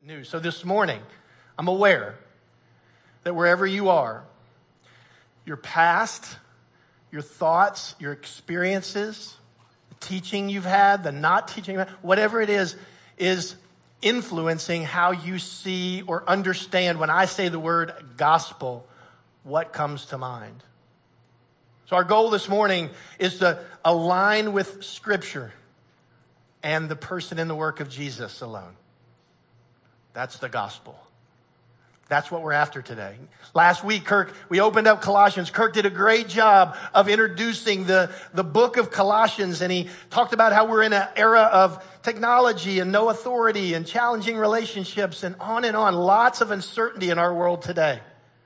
news. So this morning, I'm aware that wherever you are, your past, your thoughts, your experiences, the teaching you've had, the not teaching you've had, whatever it is influencing how you see or understand when I say the word gospel, what comes to mind. So our goal this morning is to align with Scripture and the person and the work of Jesus alone. That's the gospel. That's what we're after today. Last week, we opened up Colossians. Kirk did a great job of introducing the book of Colossians, and he talked about how we're in an era of technology and no authority and challenging relationships and on and on. Lots of uncertainty in our world today.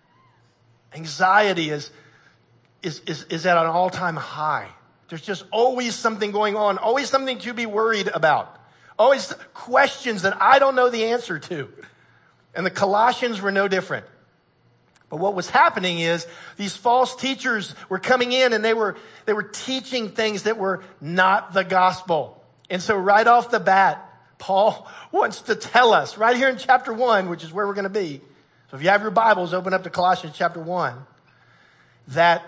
Anxiety is at an all-time high. There's just always something going on, always something to be worried about, always questions that I don't know the answer to. And the Colossians were no different. But what was happening is these false teachers were coming in and they were teaching things that were not the gospel. And so right off the bat, Paul wants to tell us right here in chapter 1, which is where we're going to be. So if you have your Bibles, open up to Colossians chapter 1, that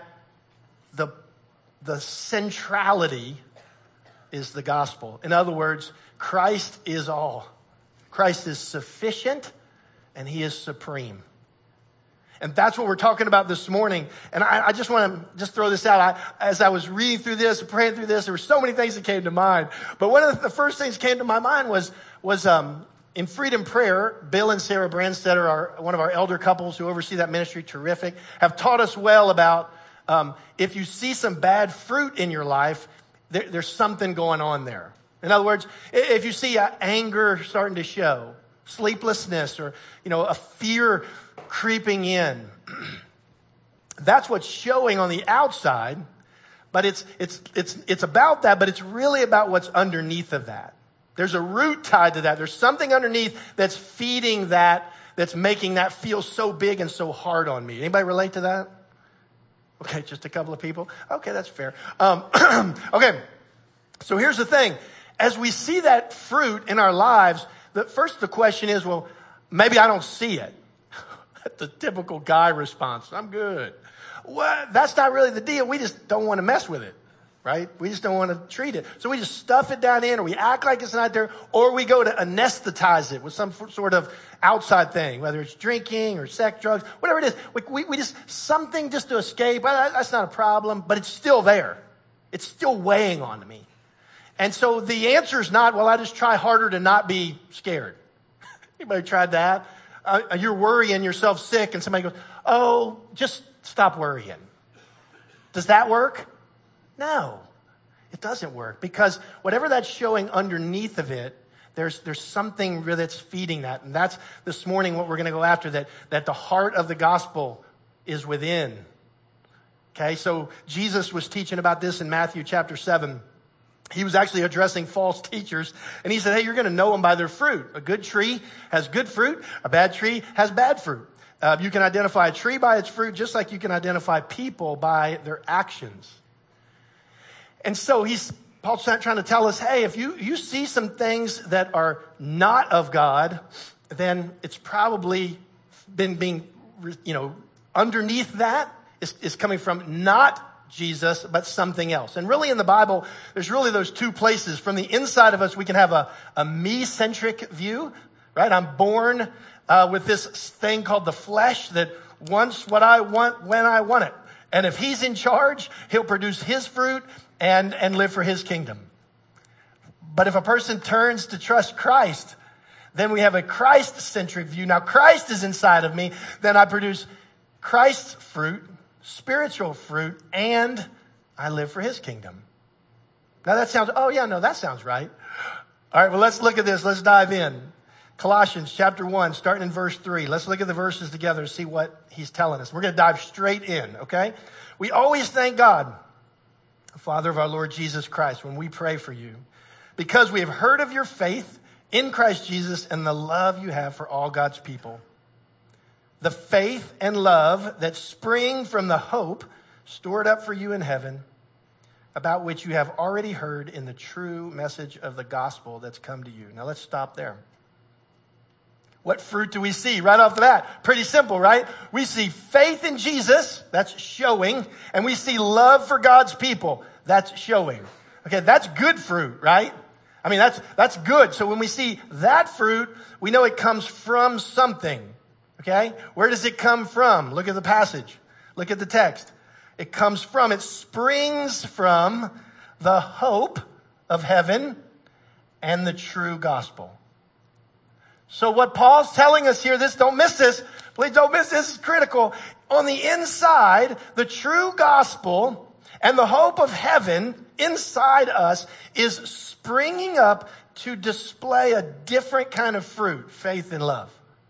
the centrality is the gospel. In other words, Christ is all. Christ is sufficient and he is supreme. And that's what we're talking about this morning. And I just want to throw this out. As I was reading through this, praying through this, there were so many things that came to mind. But one of the first things that came to my mind was in Freedom Prayer, Bill and Sarah Brandstetter are one of our elder couples who oversee that ministry, terrific, have taught us well about if you see some bad fruit in your life, there's something going on there. In other words, if you see anger starting to show, sleeplessness, or a fear creeping in, that's what's showing on the outside. But it's about that, but it's really about what's underneath of that. There's a root tied to that. There's something underneath that's feeding that, that's making that feel so big and so hard on me. Anybody relate to that? Okay, just a couple of people. Okay, that's fair. Okay, so here's the thing. As we see that fruit in our lives, the question is, well, maybe I don't see it. That's the typical guy response. I'm good. Well, that's not really the deal. We just don't want to mess with it, right? We just don't want to treat it. So we just stuff it down in, or we act like it's not there, or we go to anesthetize it with some sort of outside thing, whether it's drinking or sex, drugs, whatever it is. We just, something just to escape. Well, that's not a problem, but it's still there. It's still weighing on me. And so the answer is not, well, I just try harder to not be scared. Anybody tried that? You're worrying yourself sick and somebody goes, oh, just stop worrying. Does that work? No, it doesn't work, because whatever that's showing underneath of it, there's something that's feeding that. And that's this morning what we're going to go after, that the heart of the gospel is within. Okay, so Jesus was teaching about this in Matthew chapter 7. He was actually addressing false teachers, and he said, hey, you're going to know them by their fruit. A good tree has good fruit. A bad tree has bad fruit. You can identify a tree by its fruit, just like you can identify people by their actions. And so Paul's trying to tell us, hey, if you see some things that are not of God, then it's probably been being, underneath that is coming from not Jesus, but something else. And really in the Bible, there's really those two places. From the inside of us, we can have a me-centric view, right? I'm born with this thing called the flesh that wants what I want when I want it. And if he's in charge, he'll produce his fruit and live for his kingdom. But if a person turns to trust Christ, then we have a Christ-centric view. Now Christ is inside of me, then I produce Christ's fruit, spiritual fruit, and I live for his kingdom. Now that sounds right. All right, well, let's look at this. Let's dive in. Colossians chapter 1, starting in verse 3. Let's look at the verses together and see what he's telling us. We're going to dive straight in, okay? We always thank God, the Father of our Lord Jesus Christ, when we pray for you, because we have heard of your faith in Christ Jesus and the love you have for all God's people. The faith and love that spring from the hope stored up for you in heaven, about which you have already heard in the true message of the gospel that's come to you. Now let's stop there. What fruit do we see right off the bat? Pretty simple, right? We see faith in Jesus, that's showing, and we see love for God's people, that's showing. Okay, that's good fruit, right? I mean, that's good. So when we see that fruit, we know it comes from something. Okay? Where does it come from? Look at the passage. Look at the text. It springs from the hope of heaven and the true gospel. So what Paul's telling us here, don't miss this. Please don't miss this. This is critical. On the inside, the true gospel and the hope of heaven inside us is springing up to display a different kind of fruit, faith and love.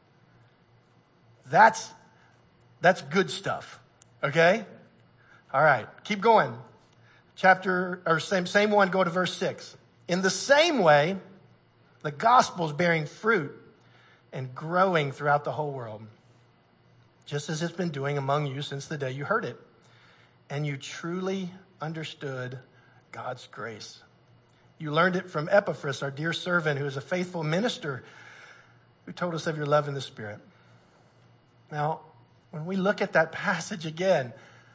That's good stuff. Okay? All right. Keep going. Same one, go to verse 6. In the same way, the gospel is bearing fruit and growing throughout the whole world, just as it's been doing among you since the day you heard it, and you truly understood God's grace. You learned it from Epaphras, our dear servant, who is a faithful minister, who told us of your love in the Spirit. Now, when we look at that passage again,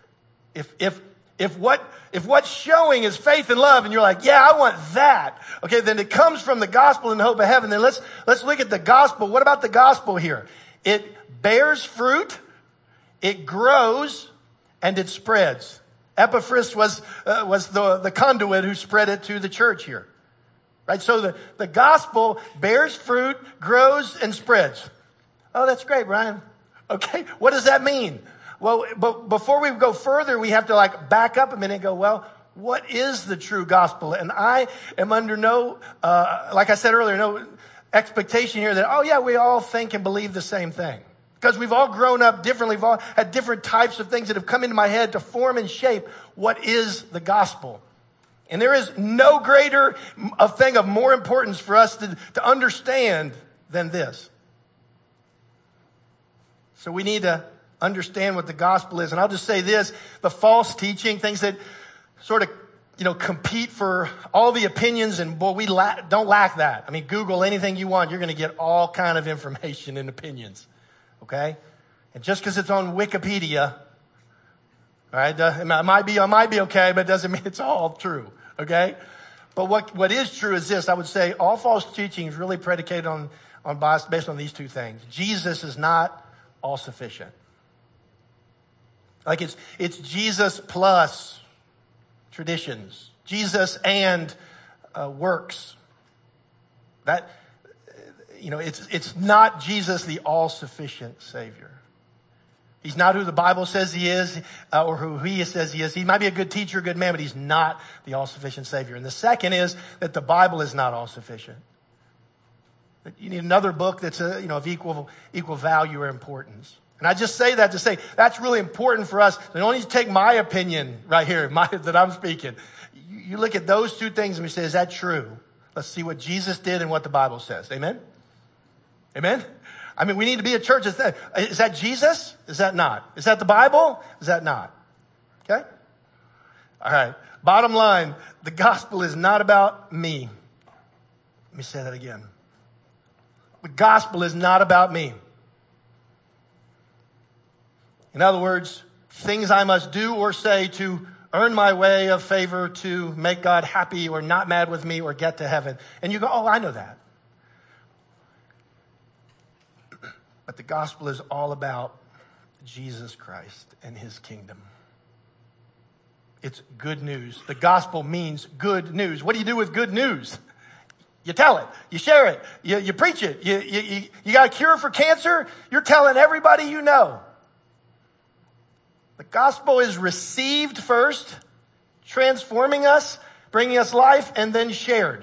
if what's showing is faith and love, and you're like, yeah, I want that, okay, then it comes from the gospel and the hope of heaven. Then let's look at the gospel. What about the gospel here? It bears fruit, it grows, and it spreads. Epaphras was the conduit who spread it to the church here. Right? So the gospel bears fruit, grows, and spreads. Oh, that's great, Brian. Okay, what does that mean? Well, but before we go further, we have to back up a minute and go, well, what is the true gospel? And I am under like I said earlier, no expectation here that, oh yeah, we all think and believe the same thing. Because we've all grown up differently. We've all had different types of things that have come into my head to form and shape what is the gospel. And there is no greater thing of more importance for us to understand than this. So we need to understand what the gospel is. And I'll just say this, the false teaching, things that sort of, compete for all the opinions, and boy, we don't lack that. I mean, Google anything you want, you're going to get all kind of information and opinions. Okay? And just because it's on Wikipedia, all right, it might be okay, but it doesn't mean it's all true. Okay? But what is true is this. I would say all false teaching is really predicated based on these two things. Jesus is not all sufficient. Like it's Jesus plus traditions. Jesus and works. That, it's not Jesus, the all-sufficient Savior. He's not who the Bible says he is, or who he says he is. He might be a good teacher, a good man, but he's not the all-sufficient Savior. And the second is that the Bible is not all-sufficient. You need another book that's of equal value or importance. And I just say that to say that's really important for us. So don't need to take my opinion right here, that I'm speaking. You look at those two things and we say, is that true? Let's see what Jesus did and what the Bible says. Amen? Amen? I mean, we need to be a church. Is that Jesus? Is that not? Is that the Bible? Is that not? Okay? All right. Bottom line, the gospel is not about me. Let me say that again. The gospel is not about me. In other words, things I must do or say to earn my way of favor, to make God happy or not mad with me or get to heaven. And you go, oh, I know that. But the gospel is all about Jesus Christ and his kingdom. It's good news. The gospel means good news. What do you do with good news? You tell it. You share it. You preach it. You got a cure for cancer? You're telling everybody you know. The gospel is received first, transforming us, bringing us life, and then shared.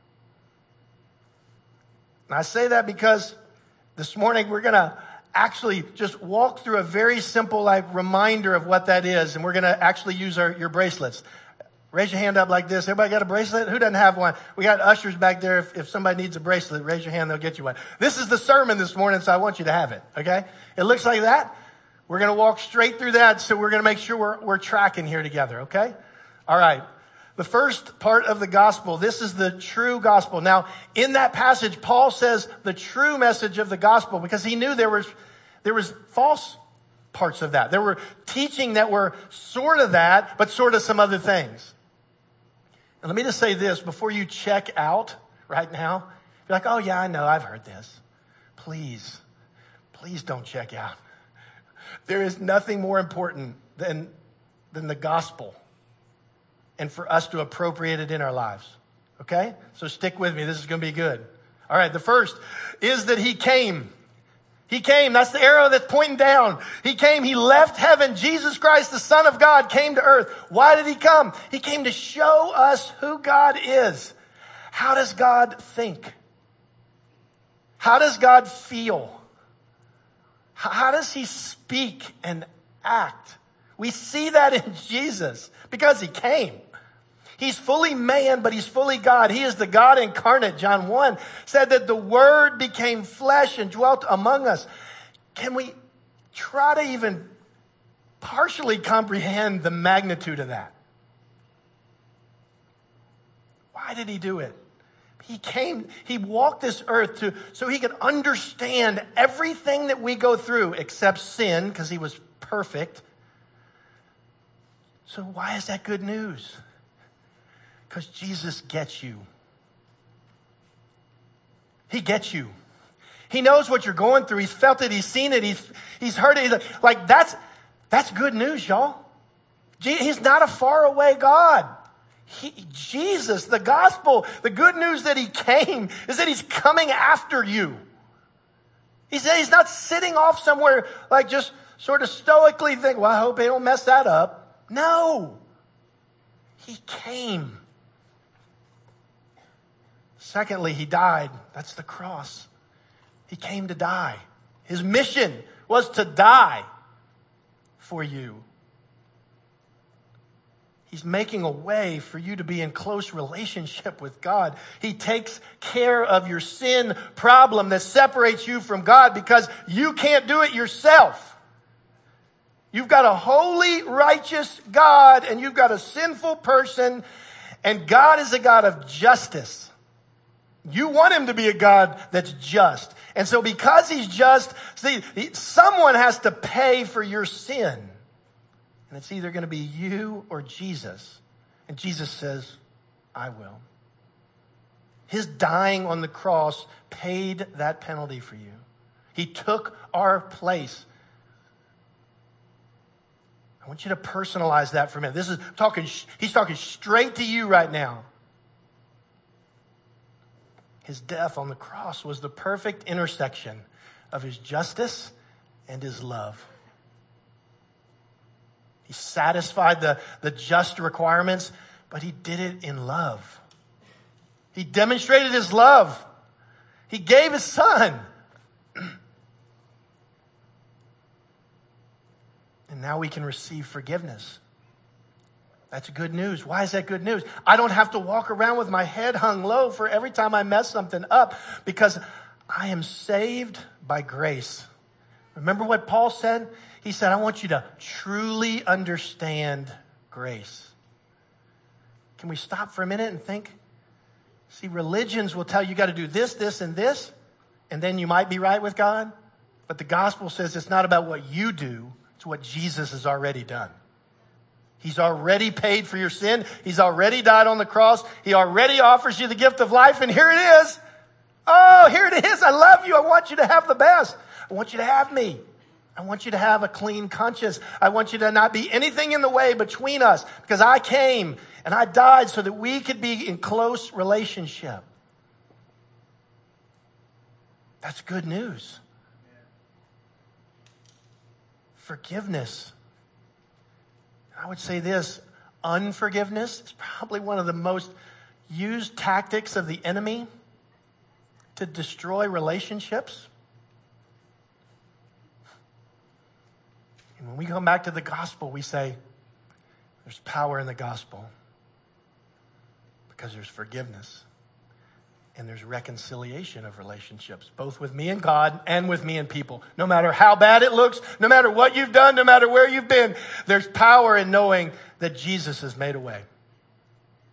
And I say that because this morning we're going to actually just walk through a very simple reminder of what that is. And we're going to actually use your bracelets. Raise your hand up like this. Everybody got a bracelet? Who doesn't have one? We got ushers back there. If somebody needs a bracelet, raise your hand. They'll get you one. This is the sermon this morning, so I want you to have it. Okay? It looks like that. We're going to walk straight through that, so we're going to make sure we're tracking here together. Okay? All right. The first part of the gospel, this is the true gospel. Now, in that passage, Paul says the true message of the gospel because he knew there was false parts of that. There were teaching that were sort of that, but sort of some other things. And let me just say this before you check out right now. You're like, oh yeah, I know, I've heard this. Please don't check out. There is nothing more important than the gospel and for us to appropriate it in our lives. Okay? So stick with me. This is going to be good. All right. The first is that he came. He came. That's the arrow that's pointing down. He came. He left heaven. Jesus Christ, the Son of God, came to earth. Why did he come? He came to show us who God is. How does God think? How does God feel? How does he speak and act? We see that in Jesus because he came. He's fully man, but he's fully God. He is the God incarnate. John 1 said that the Word became flesh and dwelt among us. Can we try to even partially comprehend the magnitude of that? Why did he do it? He came, he walked this earth so he could understand everything that we go through except sin, because he was perfect. So why is that good news? Because Jesus gets you. He gets you. He knows what you're going through. He's felt it. He's seen it. He's heard it. He's like that's good news, y'all. He's not a faraway God. Jesus, the gospel, the good news that he came is that he's coming after you. He's not sitting off somewhere like just sort of stoically think, well, I hope they don't mess that up. No. He came. Secondly, he died. That's the cross. He came to die. His mission was to die for you. He's making a way for you to be in close relationship with God. He takes care of your sin problem that separates you from God because you can't do it yourself. You've got a holy, righteous God and you've got a sinful person, and God is a God of justice. You want him to be a God that's just. And so because he's just, someone has to pay for your sin. And it's either going to be you or Jesus. And Jesus says, I will. His dying on the cross paid that penalty for you. He took our place. I want you to personalize that for a minute. He's talking straight to you right now. His death on the cross was the perfect intersection of his justice and his love. He satisfied the just requirements, but he did it in love. He demonstrated his love. He gave his son. And now we can receive forgiveness. That's good news. Why is that good news? I don't have to walk around with my head hung low for every time I mess something up because I am saved by grace. Remember what Paul said? He said, I want you to truly understand grace. Can we stop for a minute and think? See, religions will tell you got to do this, this, and this, and then you might be right with God. But the gospel says it's not about what you do. It's what Jesus has already done. He's already paid for your sin. He's already died on the cross. He already offers you the gift of life. And here it is. Oh, here it is. I love you. I want you to have the best. I want you to have me. I want you to have a clean conscience. I want you to not be anything in the way between us because I came and I died so that we could be in close relationship. That's good news. Forgiveness. I would say this, unforgiveness is probably one of the most used tactics of the enemy to destroy relationships. And when we come back to the gospel, we say, there's power in the gospel because there's forgiveness and there's reconciliation of relationships, both with me and God and with me and people. No matter how bad it looks, no matter what you've done, no matter where you've been, there's power in knowing that Jesus has made a way.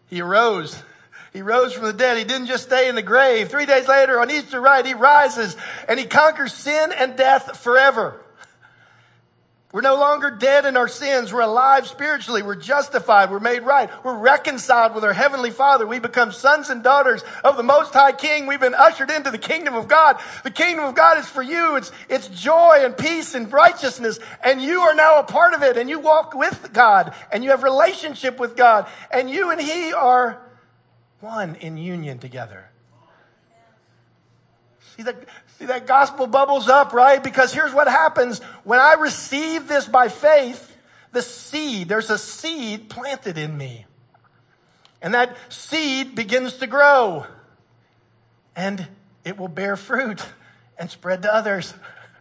He arose. He rose from the dead. He didn't just stay in the grave. 3 days later, on Easter rite, he rises and he conquers sin and death forever. We're no longer dead in our sins. We're alive spiritually. We're justified. We're made right. We're reconciled with our Heavenly Father. We become sons and daughters of the Most High King. We've been ushered into the kingdom of God. The kingdom of God is for you. It's joy and peace and righteousness. And you are now a part of it. And you walk with God. And you have relationship with God. And you and He are one in union together. See that gospel bubbles up, right? Because here's what happens. When I receive this by faith, there's a seed planted in me. And that seed begins to grow. And it will bear fruit and spread to others.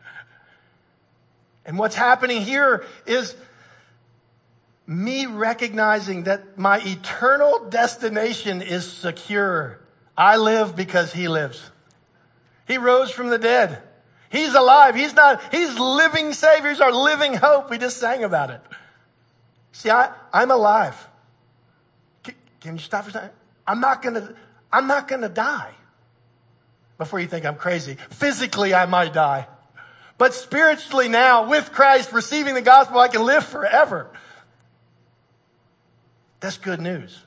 And what's happening here is me recognizing that my eternal destination is secure. I live because He lives. He rose from the dead. He's alive. He's living Savior. He's our living hope. We just sang about it. See, I'm alive. Can you stop for a second? I'm not gonna die. Before you think I'm crazy. Physically, I might die. But spiritually now, with Christ, receiving the gospel, I can live forever. That's good news.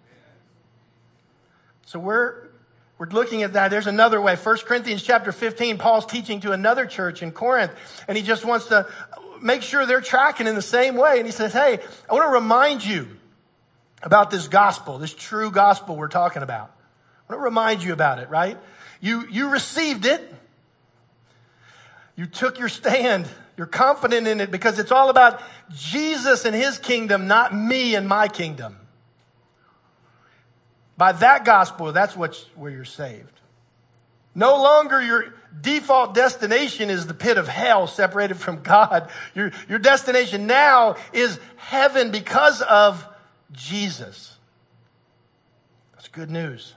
So we're looking at that. There's another way. 1 Corinthians chapter 15, Paul's teaching to another church in Corinth, and he just wants to make sure they're tracking in the same way. And he says, hey, I want to remind you about this gospel, this true gospel we're talking about. I want to remind you about it, right? You received it. You took your stand. You're confident in it because it's all about Jesus and His kingdom, not me and my kingdom. By that gospel, that's where you're saved. No longer your default destination is the pit of hell separated from God. Your destination now is heaven because of Jesus. That's good news.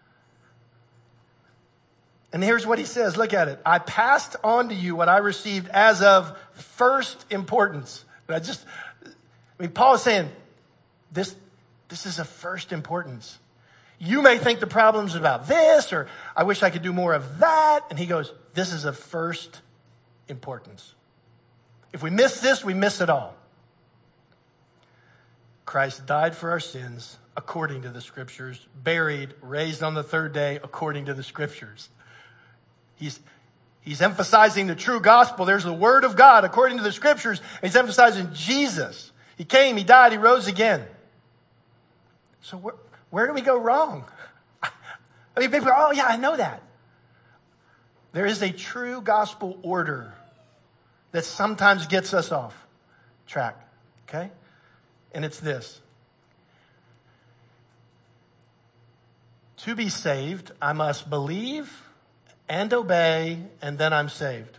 And here's what he says. Look at it. I passed on to you what I received as of first importance. Paul is saying this is of first importance. You may think the problem's about this, or I wish I could do more of that. And he goes, this is of first importance. If we miss this, we miss it all. Christ died for our sins according to the Scriptures, buried, raised on the third day according to the Scriptures. He's emphasizing the true gospel. There's the Word of God according to the Scriptures. And he's emphasizing Jesus. He came, He died, He rose again. So where do we go wrong? I mean, people go, oh yeah, I know that. There is a true gospel order that sometimes gets us off track, okay? And it's this. To be saved, I must believe and obey, and then I'm saved.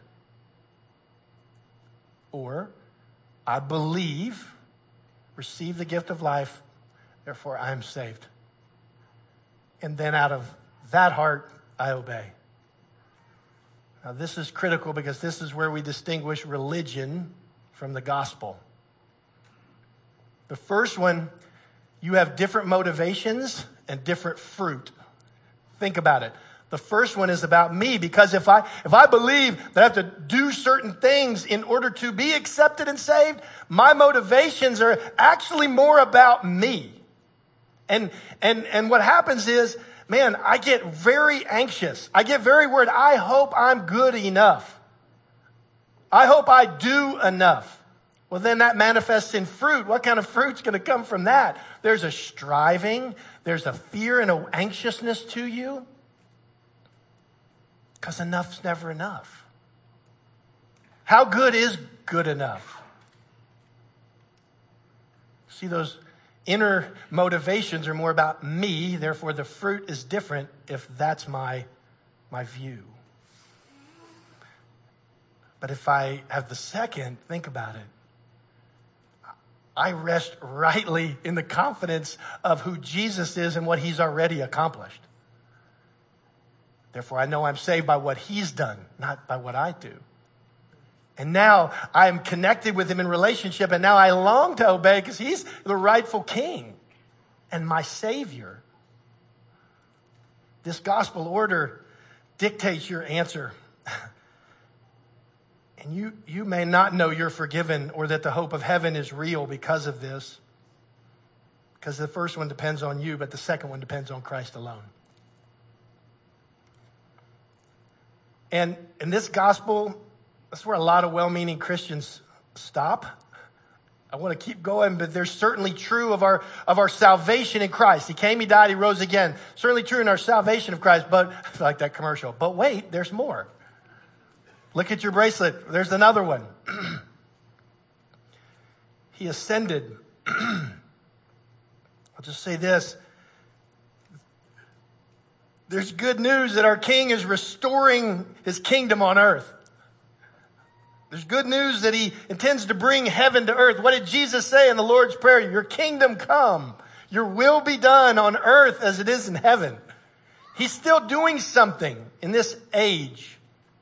Or, I believe, receive the gift of life, therefore I am saved. And then out of that heart, I obey. Now this is critical because this is where we distinguish religion from the gospel. The first one, you have different motivations and different fruit. Think about it. The first one is about me, because if I believe that I have to do certain things in order to be accepted and saved, my motivations are actually more about me. And what happens is, man, I get very anxious. I get very worried. I hope I'm good enough. I hope I do enough. Well, then that manifests in fruit. What kind of fruit's going to come from that? There's a striving. There's a fear and an anxiousness to you. Because enough's never enough. How good is good enough? See, those inner motivations are more about me. Therefore, the fruit is different if that's my view. But if I have the second, think about it. I rest rightly in the confidence of who Jesus is and what He's already accomplished. Therefore, I know I'm saved by what He's done, not by what I do. And now I am connected with Him in relationship, and now I long to obey because He's the rightful King. and my Savior. This gospel order dictates your answer. And you may not know you're forgiven or that the hope of heaven is real because of this. Because the first one depends on you, but the second one depends on Christ alone. And in this gospel, that's where a lot of well-meaning Christians stop. I want to keep going, but there's certainly true of our salvation in Christ. He came, he died, he rose again. Certainly true in our salvation of Christ, but like that commercial. But wait, there's more. Look at your bracelet. There's another one. He ascended. I'll just say this. There's good news that our King is restoring his kingdom on earth. There's good news that he intends to bring heaven to earth. What did Jesus say in the Lord's Prayer? Your kingdom come. Your will be done on earth as it is in heaven. He's still doing something in this age.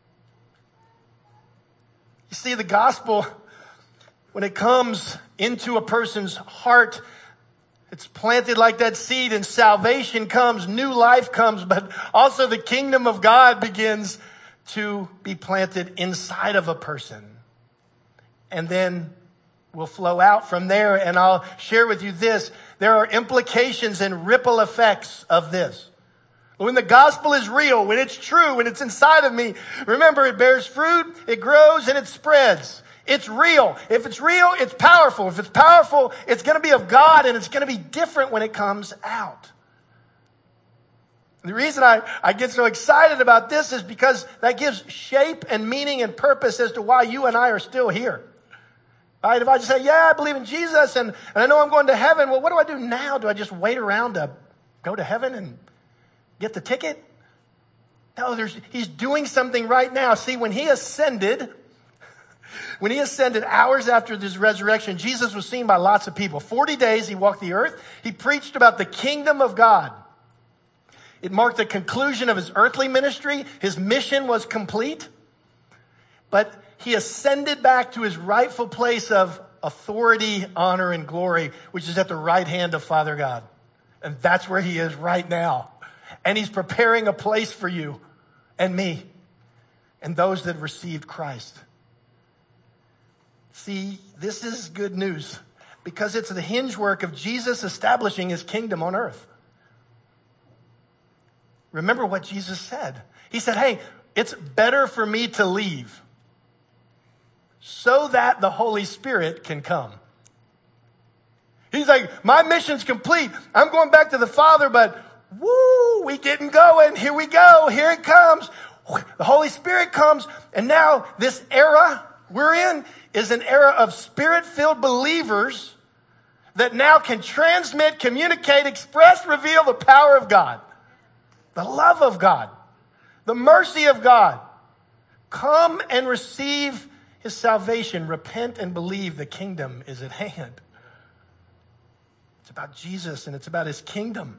You see, the gospel, when it comes into a person's heart, it's planted like that seed, and salvation comes, new life comes, but also the kingdom of God begins to be planted inside of a person. And then will flow out from there. And I'll share with you this. There are implications and ripple effects of this. When the gospel is real, when it's true, when it's inside of me, remember, it bears fruit, it grows, and it spreads. It's real. If it's real, it's powerful. If it's powerful, it's going to be of God, and it's going to be different when it comes out. The reason I get so excited about this is because that gives shape and meaning and purpose as to why you and I are still here. Right? If I just say, yeah, I believe in Jesus and I know I'm going to heaven, well, what do I do now? Do I just wait around to go to heaven and get the ticket? No, he's doing something right now. See, when he ascended hours after his resurrection, Jesus was seen by lots of people. 40 days he walked the earth. He preached about the kingdom of God. It marked the conclusion of his earthly ministry. His mission was complete. But he ascended back to his rightful place of authority, honor, and glory, which is at the right hand of Father God. And that's where he is right now. And he's preparing a place for you and me and those that received Christ. See, this is good news because it's the hinge work of Jesus establishing his kingdom on earth. Remember what Jesus said. He said, hey, it's better for me to leave so that the Holy Spirit can come. He's like, my mission's complete. I'm going back to the Father, but woo, we getting going. Here we go. Here it comes. The Holy Spirit comes. And now this era we're in is an era of Spirit-filled believers that now can transmit, communicate, express, reveal the power of God. The love of God, the mercy of God. Come and receive his salvation. Repent and believe the kingdom is at hand. It's about Jesus and it's about his kingdom.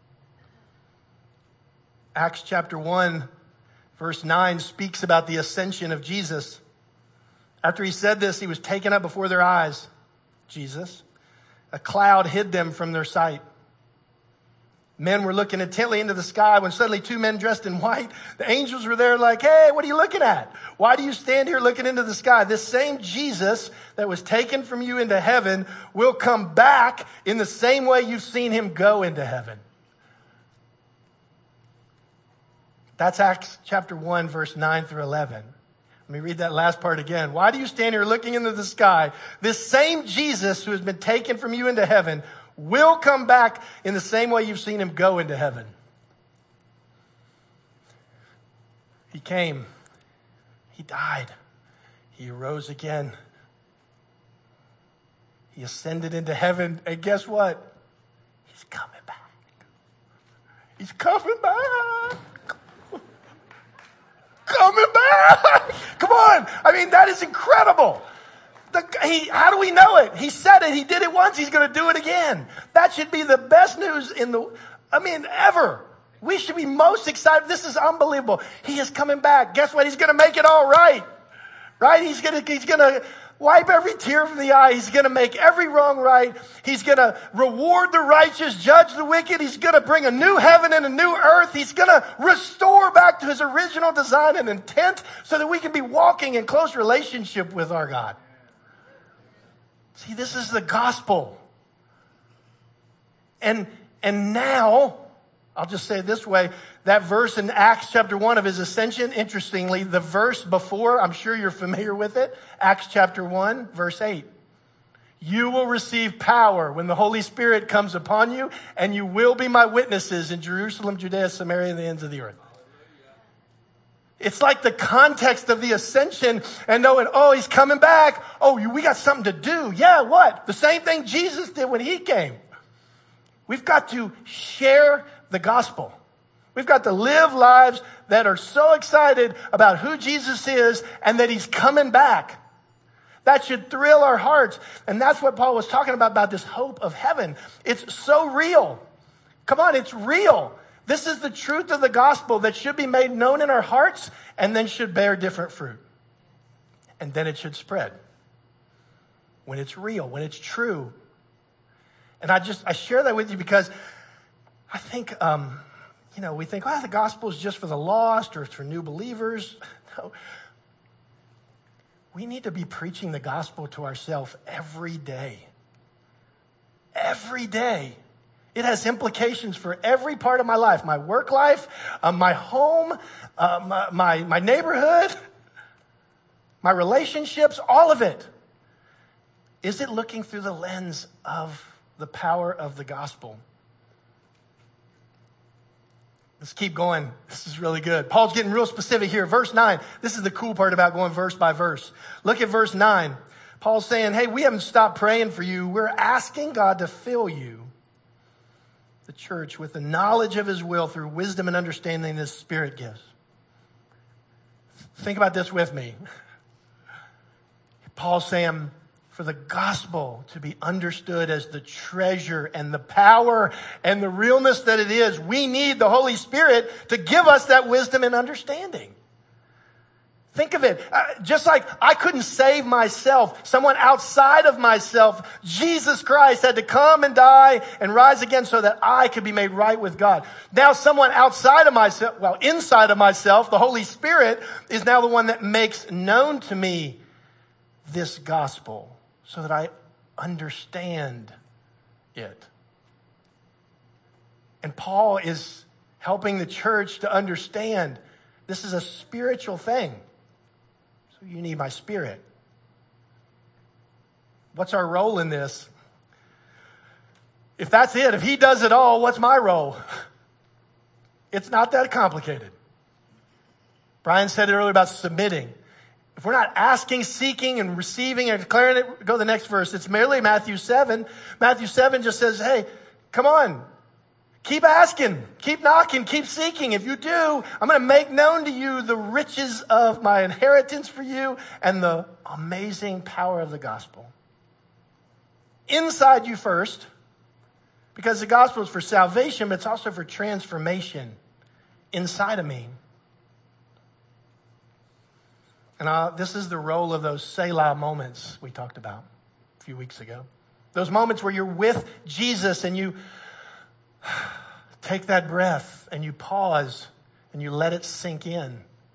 Acts chapter 1, verse 9 speaks about the ascension of Jesus. After he said this, he was taken up before their eyes, Jesus. A cloud hid them from their sight. Men were looking intently into the sky when suddenly two men dressed in white, the angels were there like, hey, what are you looking at? Why do you stand here looking into the sky? This same Jesus that was taken from you into heaven will come back in the same way you've seen him go into heaven. That's Acts chapter 1, verse 9 through 11. Let me read that last part again. Why do you stand here looking into the sky? This same Jesus who has been taken from you into heaven will come back in the same way you've seen him go into heaven. He came. He died. He arose again. He ascended into heaven. And guess what? He's coming back. He's coming back. Coming back. Come on. I mean, that is incredible. How do we know it? He said it. He did it once. He's going to do it again. That should be the best news ever. We should be most excited. This is unbelievable. He is coming back. Guess what? He's going to make it all right. Right? He's going to wipe every tear from the eye. He's going to make every wrong right. He's going to reward the righteous, judge the wicked. He's going to bring a new heaven and a new earth. He's going to restore back to his original design and intent so that we can be walking in close relationship with our God. See, this is the gospel. And now, I'll just say it this way, that verse in Acts chapter 1 of his ascension, interestingly, the verse before, I'm sure you're familiar with it, Acts chapter 1, verse 8. You will receive power when the Holy Spirit comes upon you, and you will be my witnesses in Jerusalem, Judea, Samaria, and the ends of the earth. It's like the context of the ascension and knowing, oh, he's coming back. Oh, we got something to do. Yeah, what? The same thing Jesus did when he came. We've got to share the gospel. We've got to live lives that are so excited about who Jesus is and that he's coming back. That should thrill our hearts. And that's what Paul was talking about this hope of heaven. It's so real. Come on, it's real. This is the truth of the gospel that should be made known in our hearts and then should bear different fruit. And then it should spread. When it's real, when it's true. And I share that with you because I think, we think, the gospel is just for the lost or it's for new believers. No. We need to be preaching the gospel to ourselves every day. Every day. It has implications for every part of my life, my work life, my home, my neighborhood, my relationships, all of it. Is it looking through the lens of the power of the gospel? Let's keep going. This is really good. Paul's getting real specific here. Verse 9. This is the cool part about going verse by verse. Look at verse 9. Paul's saying, hey, we haven't stopped praying for you. We're asking God to fill you, the church, with the knowledge of his will through wisdom and understanding his Spirit gives. Think about this with me. Paul's saying, for the gospel to be understood as the treasure and the power and the realness that it is, we need the Holy Spirit to give us that wisdom and understanding. Think of it. Just like I couldn't save myself, someone outside of myself, Jesus Christ had to come and die and rise again so that I could be made right with God. Now someone outside of myself, inside of myself, the Holy Spirit is now the one that makes known to me this gospel so that I understand it. And Paul is helping the church to understand this is a spiritual thing. So you need my Spirit. What's our role in this? If that's it, if he does it all, what's my role? It's not that complicated. Brian said it earlier about submitting. If we're not asking, seeking, and receiving and declaring it, go to the next verse. It's merely Matthew 7. Matthew 7 just says, hey, come on. Keep asking, keep knocking, keep seeking. If you do, I'm going to make known to you the riches of my inheritance for you and the amazing power of the gospel. Inside you first, because the gospel is for salvation, but it's also for transformation inside of me. And this is the role of those Selah moments we talked about a few weeks ago. Those moments where you're with Jesus and you take that breath and you pause and you let it sink in.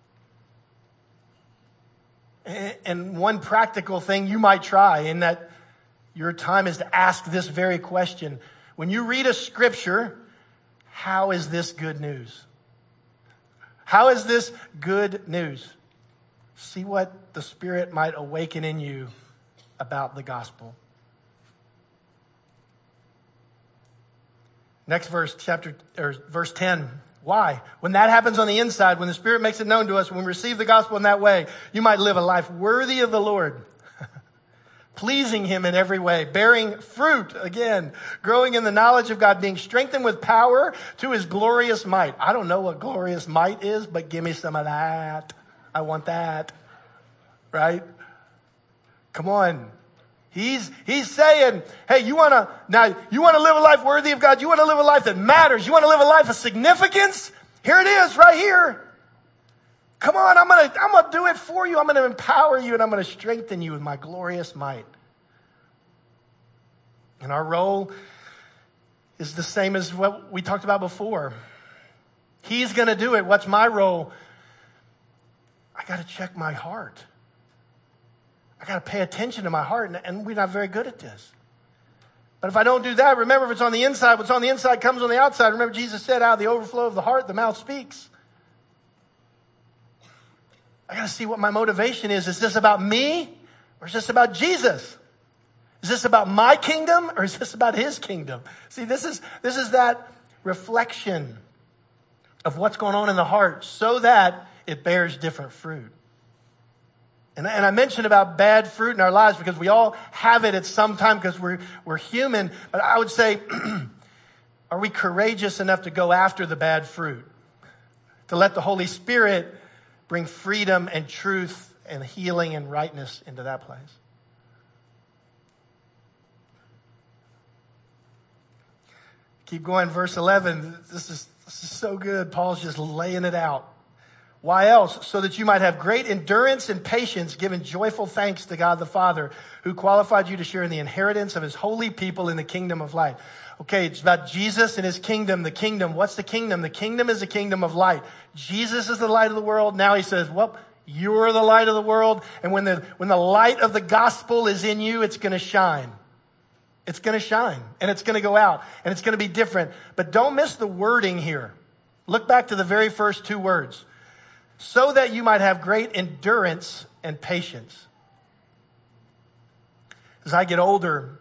And one practical thing you might try in that your time is to ask this very question. When you read a scripture, how is this good news? How is this good news? See what the Spirit might awaken in you about the gospel. Next verse, verse 10. Why? When that happens on the inside, when the Spirit makes it known to us, when we receive the gospel in that way, you might live a life worthy of the Lord, pleasing him in every way, bearing fruit, again, growing in the knowledge of God, being strengthened with power to his glorious might. I don't know what glorious might is, but give me some of that. I want that, right? Come on. He's saying, hey, you want to live a life worthy of God? You want to live a life that matters? You want to live a life of significance? Here it is right here. Come on, I'm gonna do it for you. I'm gonna empower you and I'm gonna strengthen you with my glorious might. And our role is the same as what we talked about before. He's gonna do it. What's my role? I gotta check my heart. I gotta pay attention to my heart, and we're not very good at this. But if I don't do that, remember, if it's on the inside, what's on the inside comes on the outside. Remember, Jesus said, out of the overflow of the heart, the mouth speaks. I got to see what my motivation is. Is this about me or is this about Jesus? Is this about my kingdom or is this about his kingdom? See, this is that reflection of what's going on in the heart so that it bears different fruit. And I mentioned about bad fruit in our lives because we all have it at some time because we're human. But I would say, are we courageous enough to go after the bad fruit? To let the Holy Spirit bring freedom and truth and healing and rightness into that place. Keep going, verse 11. This is so good. Paul's just laying it out. Why else? So that you might have great endurance and patience, giving joyful thanks to God the Father, who qualified you to share in the inheritance of his holy people in the kingdom of light. Okay, it's about Jesus and his kingdom. The kingdom, what's the kingdom? The kingdom is a kingdom of light. Jesus is the light of the world. Now he says, well, you're the light of the world. And when the light of the gospel is in you, it's going to shine. It's going to shine and it's going to go out and it's going to be different. But don't miss the wording here. Look back to the very first two words. So that you might have great endurance and patience. As I get older,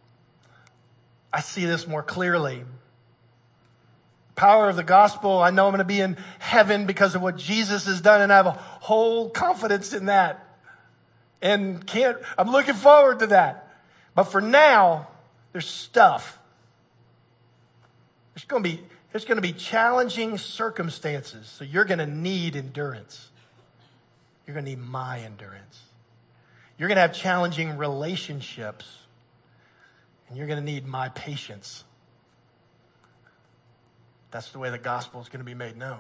I see this more clearly. Power of the gospel, I know I'm going to be in heaven because of what Jesus has done, and I have a whole confidence in that. And I'm looking forward to that. But for now, there's stuff. There's going to be challenging circumstances. So you're going to need endurance. You're going to need my endurance. You're going to have challenging relationships. And you're going to need my patience. That's the way the gospel is going to be made known.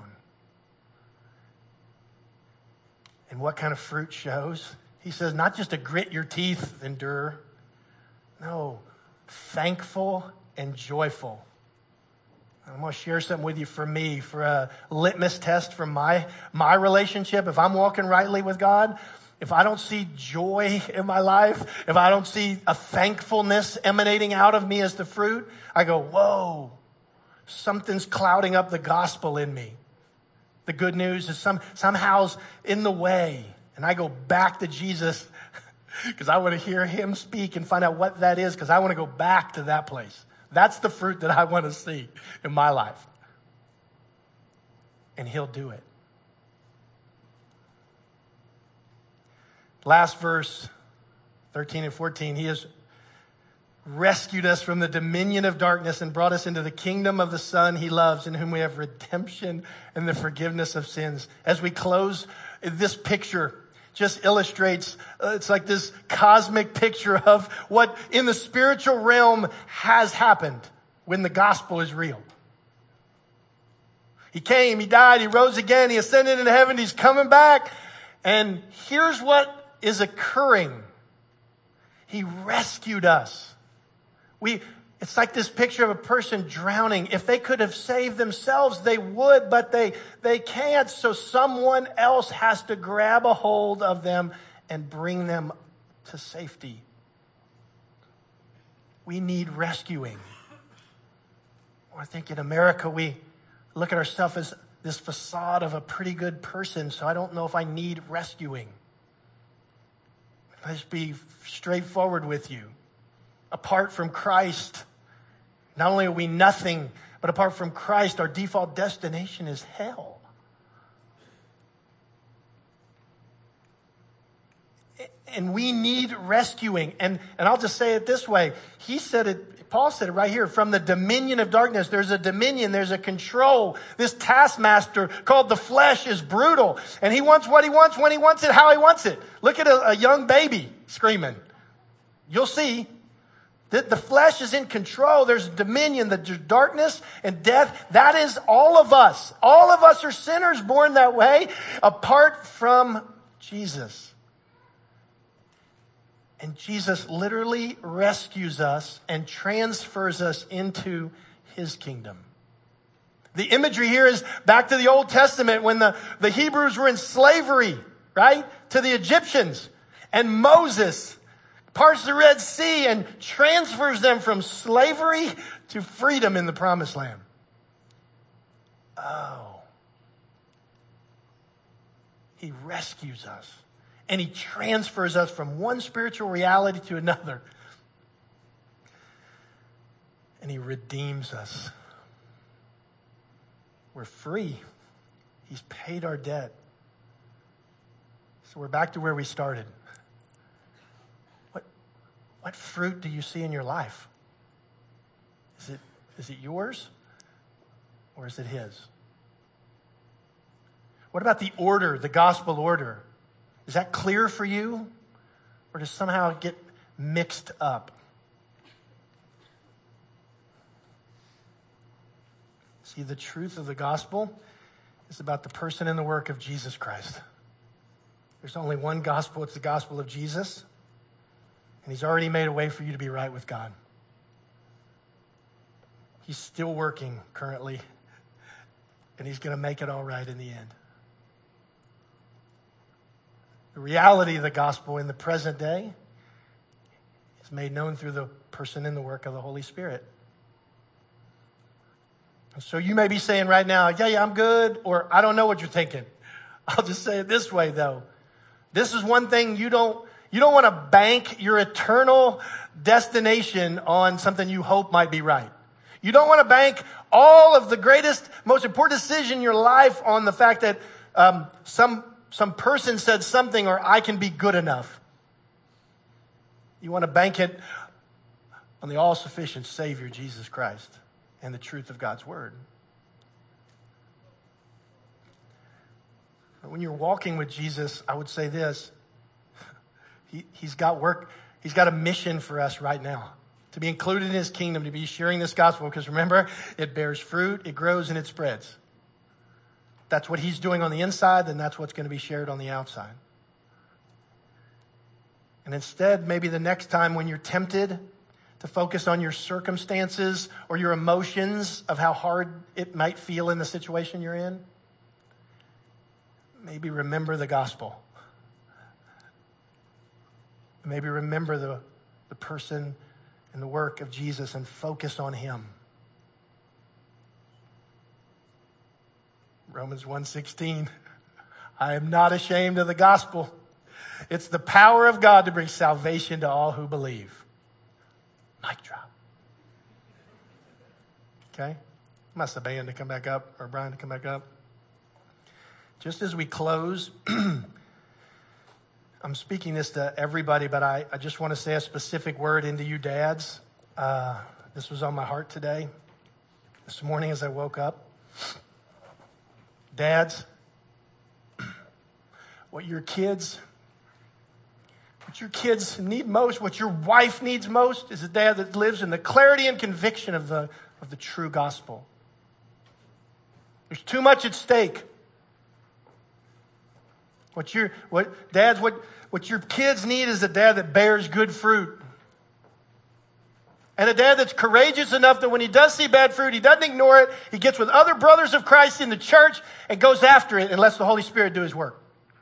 And what kind of fruit shows? He says, not just to grit your teeth, endure. No, thankful and joyful. I'm going to share something with you for a litmus test for my relationship. If I'm walking rightly with God, if I don't see joy in my life, if I don't see a thankfulness emanating out of me as the fruit, I go, whoa, something's clouding up the gospel in me. The good news is somehow in the way. And I go back to Jesus because I want to hear him speak and find out what that is because I want to go back to that place. That's the fruit that I want to see in my life. And he'll do it. Last verse, 13 and 14, he has rescued us from the dominion of darkness and brought us into the kingdom of the Son he loves, in whom we have redemption and the forgiveness of sins. As we close, this picture just illustrates, it's like this cosmic picture of what in the spiritual realm has happened when the gospel is real. He came, he died, he rose again, he ascended into heaven, he's coming back. And here's what is occurring. He rescued us. It's like this picture of a person drowning. If they could have saved themselves, they would, but they can't. So someone else has to grab a hold of them and bring them to safety. We need rescuing. I think in America, we look at ourselves as this facade of a pretty good person, so I don't know if I need rescuing. Let's be straightforward with you. Apart from Christ, not only are we nothing, but apart from Christ, our default destination is hell. And we need rescuing. And I'll just say it this way. Paul said it right here. From the dominion of darkness, there's a dominion, there's a control. This taskmaster called the flesh is brutal. And he wants what he wants, when he wants it, how he wants it. Look at a young baby screaming. You'll see. The flesh is in control. There's dominion, there's darkness and death. That is all of us. All of us are sinners born that way apart from Jesus. And Jesus literally rescues us and transfers us into his kingdom. The imagery here is back to the Old Testament when the Hebrews were in slavery, right? To the Egyptians. And Moses parts the Red Sea and transfers them from slavery to freedom in the Promised Land. Oh. He rescues us. And he transfers us from one spiritual reality to another. And he redeems us. We're free. He's paid our debt. So we're back to where we started. What fruit do you see in your life? Is it yours or is it his? What about the order, the gospel order? Is that clear for you or does somehow it get mixed up? See, the truth of the gospel is about the person and the work of Jesus Christ. There's only one gospel. It's the gospel of Jesus. And he's already made a way for you to be right with God. He's still working currently. And he's going to make it all right in the end. The reality of the gospel in the present day is made known through the person and the work of the Holy Spirit. And so you may be saying right now, yeah, I'm good, or I don't know what you're thinking. I'll just say it this way, though. This is one thing you don't want to bank your eternal destination on something you hope might be right. You don't want to bank all of the greatest, most important decision in your life on the fact that some person said something or I can be good enough. You want to bank it on the all-sufficient Savior, Jesus Christ, and the truth of God's Word. But when you're walking with Jesus, I would say this. He's got work. He's got a mission for us right now to be included in his kingdom, to be sharing this gospel. Because remember, it bears fruit, it grows, and it spreads. That's what he's doing on the inside, and that's what's going to be shared on the outside. And instead, maybe the next time when you're tempted to focus on your circumstances or your emotions of how hard it might feel in the situation you're in, maybe remember the gospel. Maybe remember the person and the work of Jesus and focus on him. Romans 1:16, I am not ashamed of the gospel. It's the power of God to bring salvation to all who believe. Mic drop. Okay? I'm ask the band to come back up, or Brian to come back up. Just as we close, I'm speaking this to everybody, but I just want to say a specific word into you dads. This was on my heart today, this morning as I woke up. Dads, what your kids need most, what your wife needs most, is a dad that lives in the clarity and conviction of the true gospel. There's too much at stake. What your kids need is a dad that bears good fruit. And a dad that's courageous enough that when he does see bad fruit, he doesn't ignore it. He gets with other brothers of Christ in the church and goes after it and lets the Holy Spirit do his work.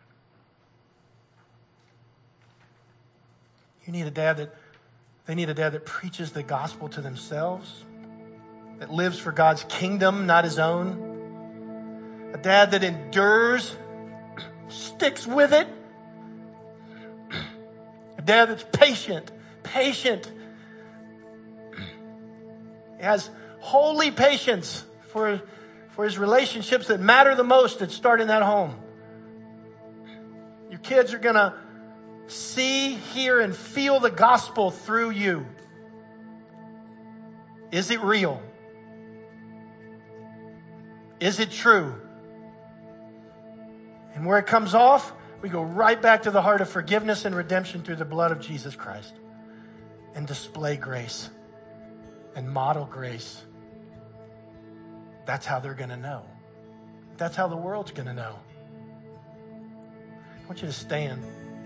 They need a dad that preaches the gospel to themselves, that lives for God's kingdom, not his own. A dad that endures, sticks with it. A dad that's patient. He has holy patience for his relationships that matter the most that start in that home. Your kids are going to see, hear, and feel the gospel through you. Is it real? Is it true? And where it comes off, we go right back to the heart of forgiveness and redemption through the blood of Jesus Christ. and display grace and model grace. That's how they're going to know. That's how the world's going to know. I want you to stand.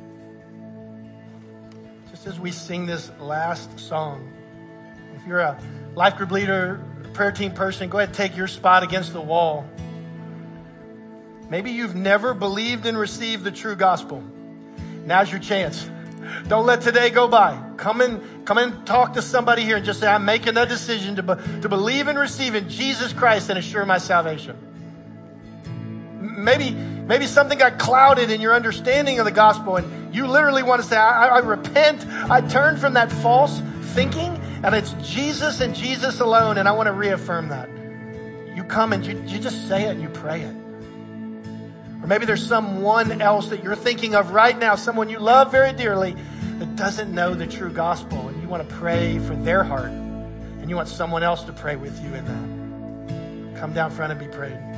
Just as we sing this last song, if you're a life group leader, prayer team person, go ahead and take your spot against the wall. Maybe you've never believed and received the true gospel. Now's your chance. Don't let today go by. Come and talk to somebody here and just say, I'm making a decision to believe and receive in Jesus Christ and assure my salvation. Maybe something got clouded in your understanding of the gospel and you literally want to say, I repent. I turn from that false thinking and it's Jesus and Jesus alone, and I want to reaffirm that. You come and you just say it and you pray it. Or maybe there's someone else that you're thinking of right now, someone you love very dearly that doesn't know the true gospel, and you want to pray for their heart, and you want someone else to pray with you in that. Come down front and be prayed.